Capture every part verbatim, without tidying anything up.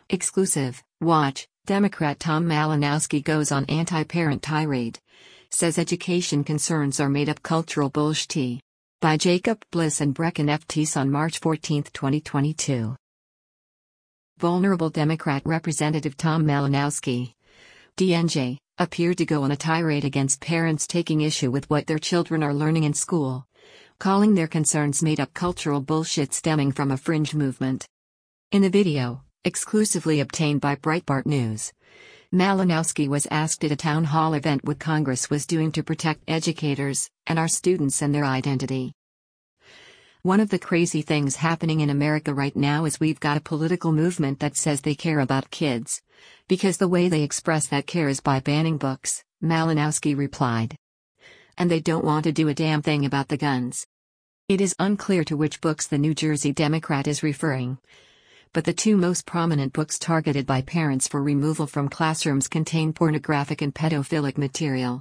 Exclusive, watch, Democrat Tom Malinowski goes on anti-parent tirade. Says education concerns are made-up cultural bullshit. By Jacob Bliss and Brecken F. Teese on March fourteenth, twenty twenty-two. Vulnerable Democrat Representative Tom Malinowski, D N J, appeared to go on a tirade against parents taking issue with what their children are learning in school, calling their concerns made-up cultural bullshit stemming from a fringe movement. In the video, exclusively obtained by Breitbart News, Malinowski was asked at a town hall event what Congress was doing to protect educators and our students and their identity. One of the crazy things happening in America right now is we've got a political movement that says they care about kids, because the way they express that care is by banning books, Malinowski replied. And they don't want to do a damn thing about the guns. It is unclear to which books the New Jersey Democrat is referring, but the two most prominent books targeted by parents for removal from classrooms contain pornographic and pedophilic material.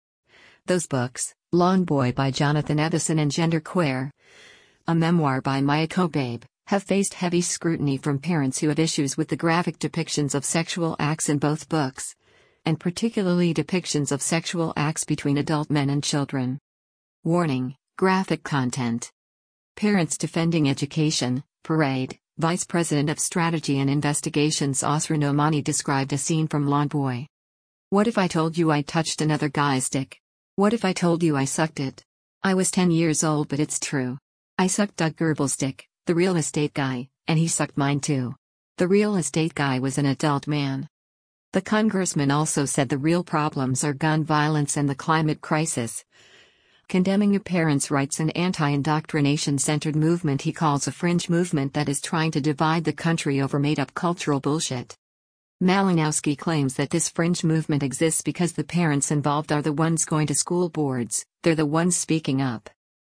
Those books, Lawn Boy by Jonathan Evison and Genderqueer, a memoir by Maya Kobabe, have faced heavy scrutiny from parents who have issues with the graphic depictions of sexual acts in both books, and particularly depictions of sexual acts between adult men and children. Warning: graphic content. Parents Defending Education, Parade. Vice President of Strategy and Investigations Asra Nomani described a scene from Lawn Boy. What if I told you I touched another guy's dick? What if I told you I sucked it? I was ten years old, but it's true. I sucked Doug Goebbels' dick, the real estate guy, and he sucked mine too. The real estate guy was an adult man. The congressman also said the real problems are gun violence and the climate crisis, condemning a parents' rights and anti-indoctrination-centered movement he calls a fringe movement that is trying to divide the country over made-up cultural bullshit. Malinowski claims that this fringe movement exists because the parents involved are the ones going to school boards, they're the ones speaking up.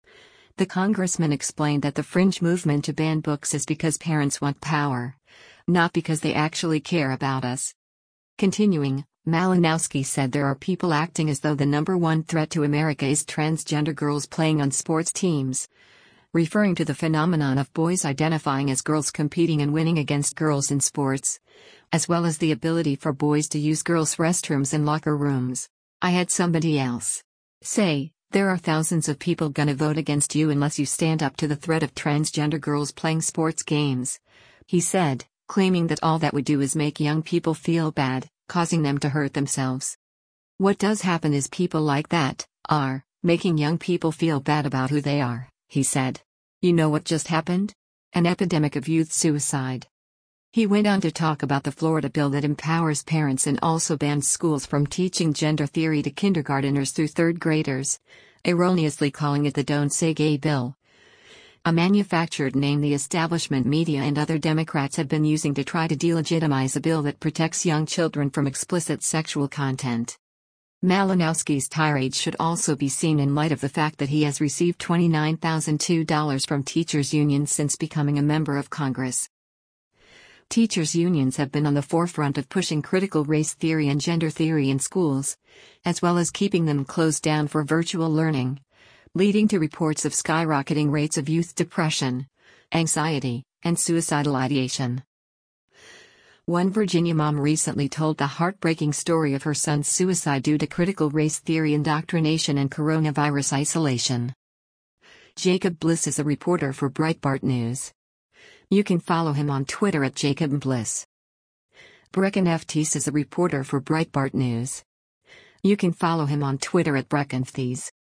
The congressman explained that the fringe movement to ban books is because parents want power, not because they actually care about us. Continuing, Malinowski said there are people acting as though the number one threat to America is transgender girls playing on sports teams, referring to the phenomenon of boys identifying as girls competing and winning against girls in sports, as well as the ability for boys to use girls' restrooms and locker rooms. I had somebody else say, there are thousands of people gonna vote against you unless you stand up to the threat of transgender girls playing sports games, he said, claiming that all that would do is make young people feel bad, causing them to hurt themselves. What does happen is people like that are making young people feel bad about who they are, he said. You know what just happened? An epidemic of youth suicide. He went on to talk about the Florida bill that empowers parents and also bans schools from teaching gender theory to kindergarteners through third graders, erroneously calling it the Don't Say Gay bill, a manufactured name the establishment media and other Democrats have been using to try to delegitimize a bill that protects young children from explicit sexual content. Malinowski's tirade should also be seen in light of the fact that he has received twenty-nine thousand two dollars from teachers' unions since becoming a member of Congress. Teachers' unions have been on the forefront of pushing critical race theory and gender theory in schools, as well as keeping them closed down for virtual learning, leading to reports of skyrocketing rates of youth depression, anxiety, and suicidal ideation. One Virginia mom recently told the heartbreaking story of her son's suicide due to critical race theory indoctrination and coronavirus isolation. Jacob Bliss is a reporter for Breitbart News. You can follow him on Twitter at Jacob Bliss. Brecken F. Teese is a reporter for Breitbart News. You can follow him on Twitter at Brecken Teese.